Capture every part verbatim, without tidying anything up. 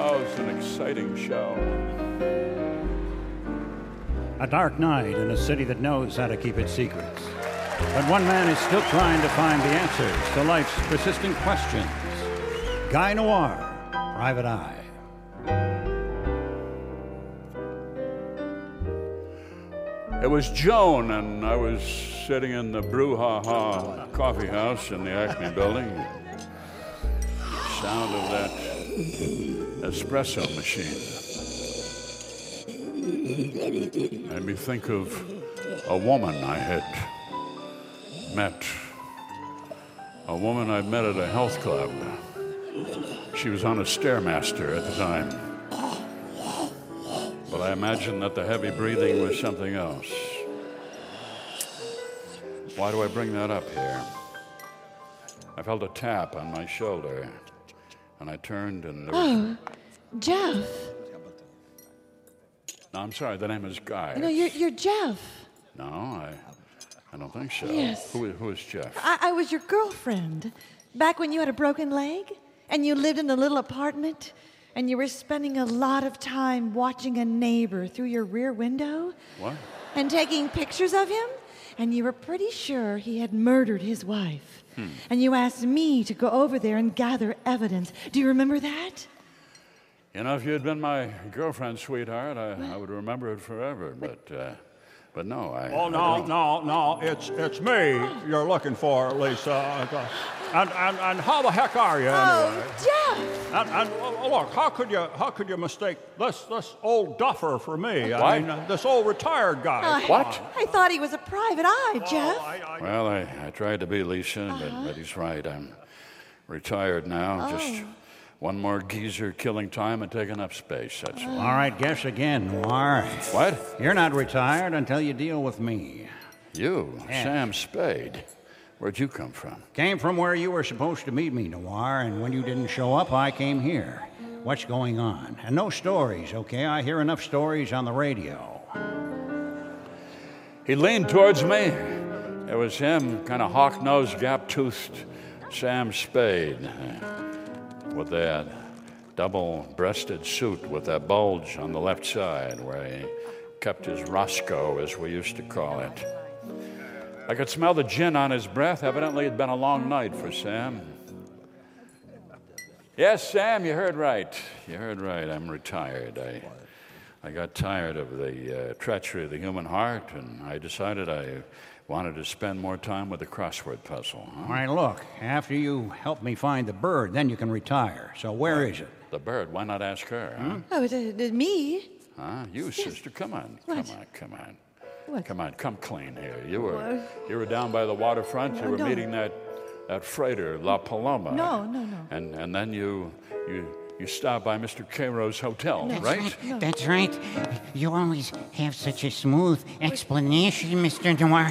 Oh, it's an exciting show. A dark night in a city that knows how to keep its secrets. But one man is still trying to find the answers to life's persistent questions. Guy Noir, Private Eye. It was Joan, and I was sitting in the Brouhaha coffee house in the Acme building. Sound of that espresso machine made me think of a woman I had met. A woman I'd met at a health club. She was on a Stairmaster at the time. But I imagined that the heavy breathing was something else. Why do I bring that up here? I felt a tap on my shoulder, and I turned and there was... Oh, Jeff. No, I'm sorry, the name is Guy. No, you're, you're Jeff. No, I, I don't think so. Yes. Who, who is Jeff? I, I was your girlfriend. Back when you had a broken leg, and you lived in a little apartment, and you were spending a lot of time watching a neighbor through your rear window. What? And taking pictures of him, and you were pretty sure he had murdered his wife. Hmm. And you asked me to go over there and gather evidence. Do you remember that? You know, if you had been my girlfriend, sweetheart, I, I would remember it forever. But, uh, but no, I. Oh I no, don't. no, no! It's it's me you're looking for, Lisa. And and and how the heck are you anyway? Oh, Jeff! And, and uh, look, how could you how could you mistake this this old duffer for me? What? I mean, uh, this old retired guy. Uh, What? I thought he was a private eye, Jeff. Oh, I, I, Well, I, I tried to be Lisa, Uh-huh. but, but he's right. I'm retired now. Oh. Just one more geezer killing time and taking up space. That's all. All right, guess again, Noir. What? You're not retired until you deal with me. You, Yeah. Sam Spade. Where'd you come from? Came from where you were supposed to meet me, Noir, and when you didn't show up, I came here. What's going on? And no stories, okay? I hear enough stories on the radio. He leaned towards me. It was him, kind of hawk-nosed, gap-toothed Sam Spade, with that double-breasted suit with that bulge on the left side where he kept his Roscoe, as we used to call it. I could smell the gin on his breath. Evidently, it'd been a long night for Sam. Yes, Sam, you heard right. You heard right. I'm retired. I, I got tired of the uh, treachery of the human heart, and I decided I wanted to spend more time with the crossword puzzle. Huh? All right, look, after you help me find the bird, then you can retire. So where is it? The bird. Why not ask her? Huh? Oh, it, it, me? Huh? You, sister. Come on. What? Come on. Come on. What? Come on. Come clean here. You were What? you were down by the waterfront. You No, were no. meeting that that freighter, La Paloma. No, no, no. And and then you you you stopped by Mister Cairo's hotel, No. right? No. That's right. You always have such a smooth explanation, Mister Noir.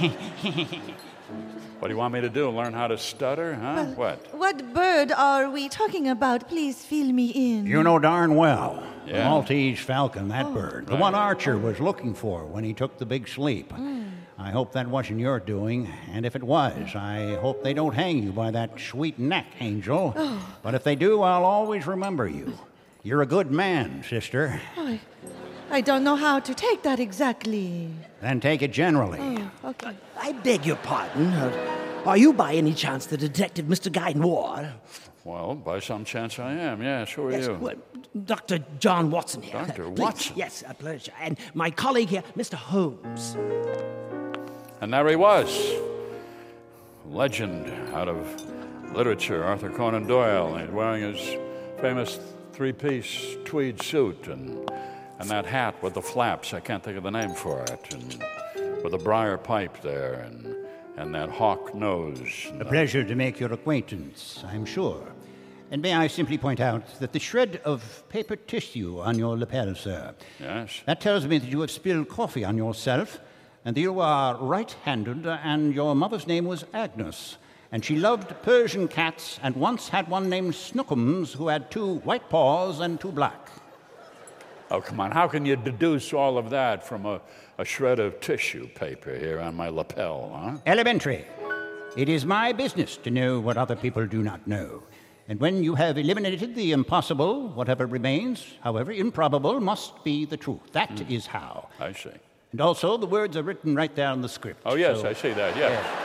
What do you want me to do? Learn how to stutter? Huh? What? What bird are we talking about? Please fill me in. You know darn well. The Yeah. Maltese falcon, that bird. The Right. one Archer was looking for when he took the big sleep. I hope that wasn't your doing, and if it was, I hope they don't hang you by that sweet neck, Angel. But if they do, I'll always remember you. You're a good man, sister. I, I don't know how to take that exactly. Then take it generally. Oh, okay. I beg your pardon. Uh, are you by any chance the detective, Mister Guy Noir? Well, by some chance I am. Yes, who are Yes, you? well, Doctor John Watson here. Doctor Please, Watson? Yes, a pleasure. And my colleague here, Mister Holmes. And there he was. Legend out of literature, Arthur Conan Doyle. He's wearing his famous three-piece tweed suit and and that hat with the flaps. I can't think of the name for it. And with a briar pipe there and and that hawk nose. A pleasure to make your acquaintance, I'm sure. And may I simply point out that the shred of paper tissue on your lapel, sir, Yes. that tells me that you have spilled coffee on yourself, and that you are right-handed, and your mother's name was Agnes, and she loved Persian cats, and once had one named Snookums, who had two white paws and two black. Oh, come on. How can you deduce all of that from a, a shred of tissue paper here on my lapel, huh? Elementary. It is my business to know what other people do not know. And when you have eliminated the impossible, whatever remains, however improbable, must be the truth. That mm. is how. I see. And also, the words are written right there in the script. Oh, yes, so, I see that, yes. yes.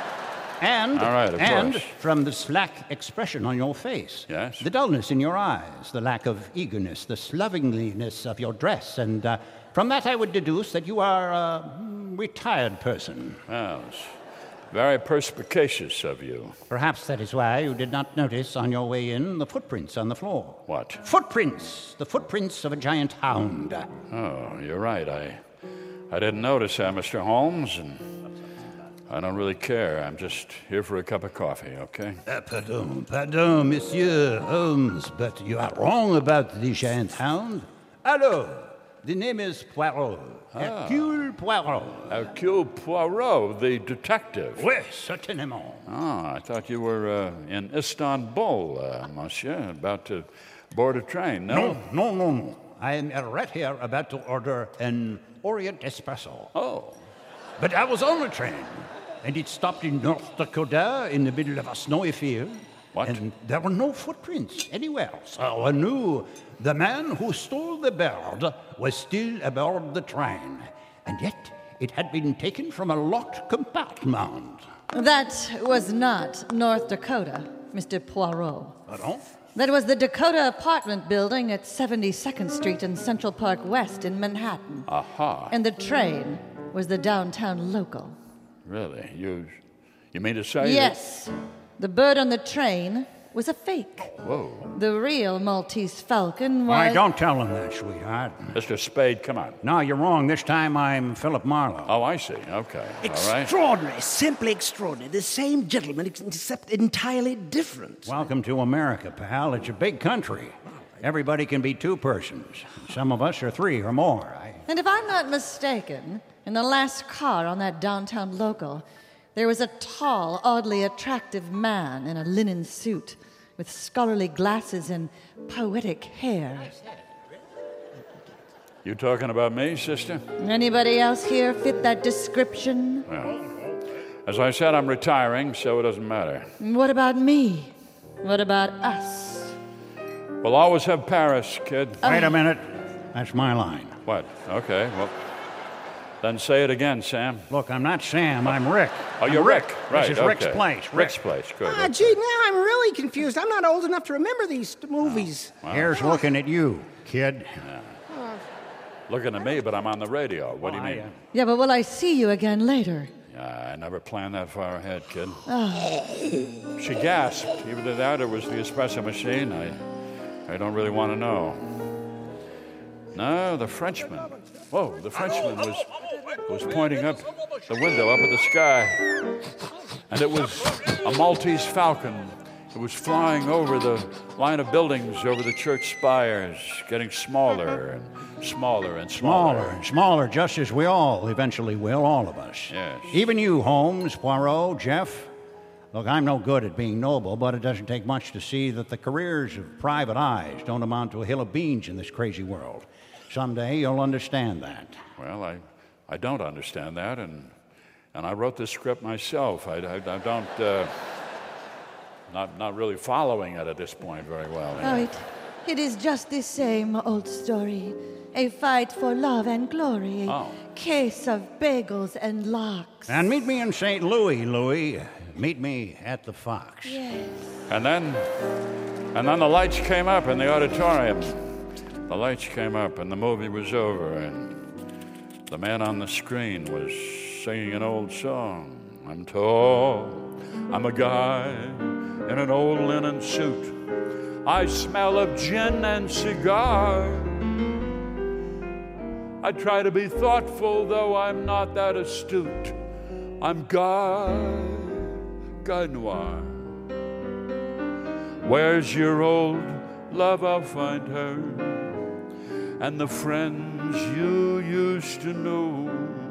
And, All right, of and course. from the slack expression on your face, yes. the dullness in your eyes, the lack of eagerness, the slovenliness of your dress, and uh, from that I would deduce that you are a retired person. Well, it's very perspicacious of you. Perhaps that is why you did not notice on your way in the footprints on the floor. What? Footprints! The footprints of a giant hound. Oh, you're right. I, I didn't notice that, Mister Holmes, and I don't really care. I'm just here for a cup of coffee, okay? Uh, pardon, pardon, Monsieur Holmes, but you are wrong about the giant hound. Hello, the name is Poirot. Ah. Hercule Poirot. Hercule Poirot, the detective. Oui, certainement. Oh, I thought you were uh, in Istanbul, uh, monsieur, about to board a train, no? No, no, no, no. I am right here about to order an Orient Espresso. Oh. But I was on the train, and it stopped in North Dakota in the middle of a snowy field. What? And there were no footprints anywhere. So I knew the man who stole the bird was still aboard the train. And yet, it had been taken from a locked compartment. That was not North Dakota, Mister Poirot. Pardon? That was the Dakota apartment building at seventy-second Street and Central Park West in Manhattan. Aha. And the train was the downtown local. Really? You, you mean to say Yes. The bird on the train was a fake. that... Whoa. The real Maltese Falcon was... Why, don't tell him that, sweetheart. Mister Spade, come on. No, you're wrong. This time I'm Philip Marlowe. Oh, I see. Okay. All right. Extraordinary, simply extraordinary. The same gentleman, ex- except entirely different. Welcome to America, pal. It's a big country. Everybody can be two persons. Some of us are three or more. I... And if I'm not mistaken, in the last car on that downtown local, there was a tall, oddly attractive man in a linen suit with scholarly glasses and poetic hair. You talking about me, sister? Anybody else here fit that description? Well, as I said, I'm retiring, so it doesn't matter. What about me? What about us? We'll always have Paris, kid. Wait a minute. That's my line. What? Okay, well, then say it again, Sam. Look, I'm not Sam. I'm Rick. Oh, you're I'm Rick. Right, This is okay. Rick's place. Rick. Rick's place, good. Ah, gee, now I'm really confused. I'm not old enough to remember these movies. Here's looking at you, kid. Looking at me, but I'm on the radio. What do you I, mean? uh, Yeah, but will I see you again later? Yeah, I never planned that far ahead, kid. She gasped. Either that or was the espresso machine. I, I don't really want to know. No, the Frenchman. Whoa, the Frenchman was was pointing up the window up at the sky. And it was a Maltese Falcon. It was flying over the line of buildings, over the church spires, getting smaller and smaller and smaller. Smaller and smaller, just as we all eventually will, all of us. Yes. Even you, Holmes, Poirot, Jeff. Look, I'm no good at being noble, but it doesn't take much to see that the careers of private eyes don't amount to a hill of beans in this crazy world. Someday you'll understand that. Well, I, I don't understand that, and and I wrote this script myself. I, I, I don't, uh, not not really following it at this point very well. Oh, it, it is just the same old story. A fight for love and glory. A Oh. case of bagels and lox. And meet me in Saint Louis, Louis. Meet me at the Fox. Yes. And then, and then the lights came up in the auditorium. The lights came up, and the movie was over, and the man on the screen was singing an old song. I'm tall, I'm a guy in an old linen suit. I smell of gin and cigar. I try to be thoughtful, though I'm not that astute. I'm Guy, Guy Noir. Where's your old love? I'll find her. And the friends you used to know.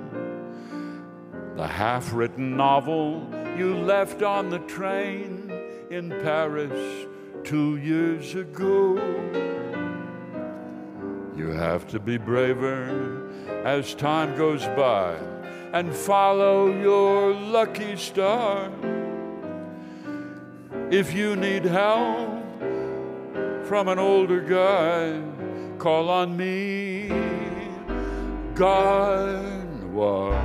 The half-written novel you left on the train in Paris two years ago. You have to be braver as time goes by and follow your lucky star. If you need help, from an older guy. Call on me. God was